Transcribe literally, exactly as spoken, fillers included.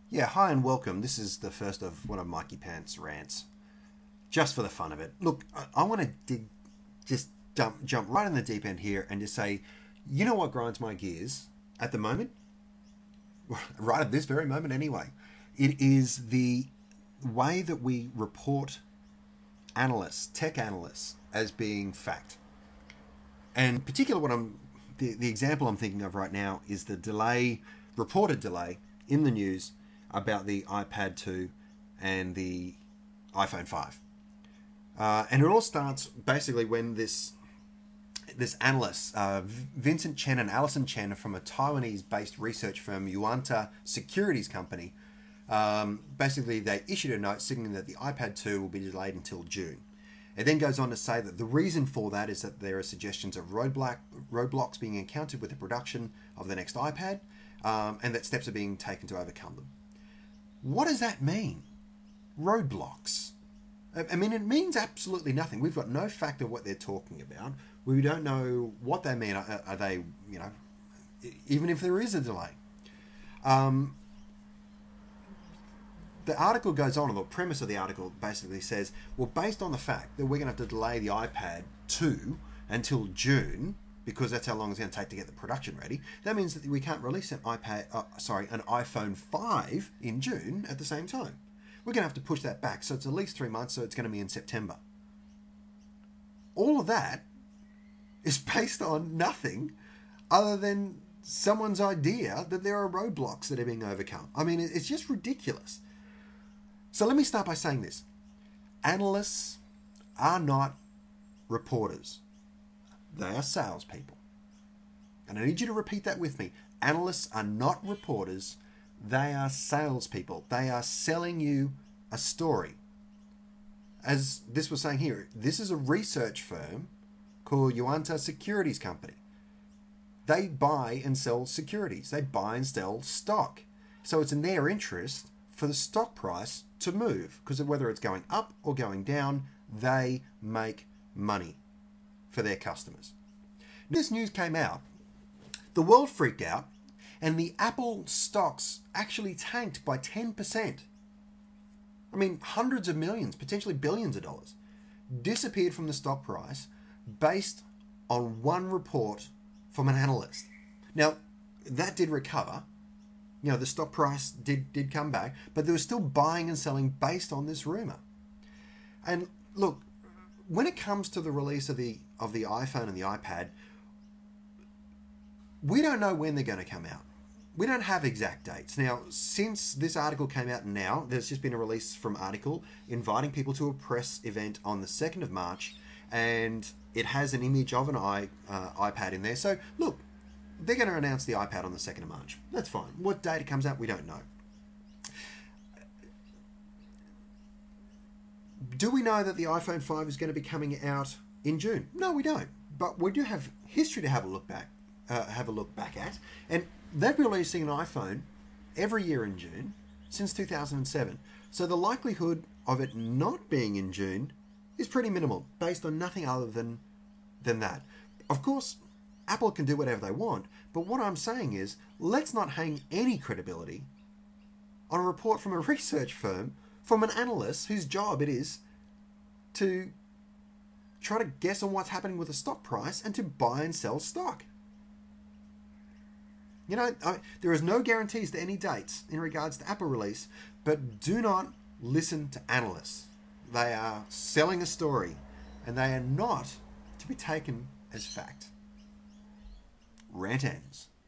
Yeah, hi and welcome. This is the first of one of Mikey Pants' rants, just for the fun of it. Look, I, I want to dig, just jump, jump right in the deep end here and just say, you know what grinds my gears at the moment? Right at this very moment, anyway. It is the way that we report analysts, tech analysts, as being fact. And particular, what I'm the, the example I'm thinking of right now is the delay, reported delay in the news about the iPad two and the iPhone five. Uh, and it all starts basically when this this analyst, uh, Vincent Chen and Alison Chen from a Taiwanese-based research firm, Yuanta Securities Company, um, basically they issued a note signaling that the iPad two will be delayed until June. It then goes on to say that the reason for that is that there are suggestions of roadblock, roadblocks being encountered with the production of the next iPad, um, and that steps are being taken to overcome them. What does that mean? Roadblocks. I mean, it means absolutely nothing. We've got no fact of what they're talking about. We don't know what they mean. Are, are they, you know, even if there is a delay? Um, the article goes on, or the premise of the article basically says, well, based on the fact that we're going to have to delay the iPad two until June, because that's how long it's going to take to get the production ready, that means that we can't release an iPad, uh, sorry, an iPhone five in June at the same time. We're going to have to push that back, so it's at least three months, so it's going to be in September. All of that is based on nothing other than someone's idea that there are roadblocks that are being overcome. I mean, it's just ridiculous. So let me start by saying this. Analysts are not reporters. They are salespeople. And I need you to repeat that with me. Analysts are not reporters. They are salespeople. They are selling you a story. As this was saying here, this is a research firm called Yuanta Securities Company. They buy and sell securities. They buy and sell stock. So it's in their interest for the stock price to move, because whether it's going up or going down, they make money for their customers. This news came out, the world freaked out, and the Apple stocks actually tanked by ten percent. I mean, hundreds of millions, potentially billions of dollars, disappeared from the stock price based on one report from an analyst. Now, that did recover. You know, the stock price did, did come back, but there was still buying and selling based on this rumor. And look, when it comes to the release of the of the iPhone and the iPad, we don't know when they're going to come out. We don't have exact dates. Now, since this article came out now, there's just been a release from Article inviting people to a press event on the second of March, and it has an image of an i uh, iPad in there. So, look, they're going to announce the iPad on the second of March. That's fine. What date it comes out, we don't know. Do we know that the iPhone five is going to be coming out in June? No, we don't. But we do have history to have a look back, uh, have a look back at, and they've been releasing an iPhone every year in June since two thousand seven. So the likelihood of it not being in June is pretty minimal, based on nothing other than than that. Of course, Apple can do whatever they want, but what I'm saying is, let's not hang any credibility on a report from a research firm, from an analyst whose job it is to try to guess on what's happening with the stock price and to buy and sell stock. You know, I, there is no guarantees to any dates in regards to Apple release, but do not listen to analysts. They are selling a story, and they are not to be taken as fact. Rant ends.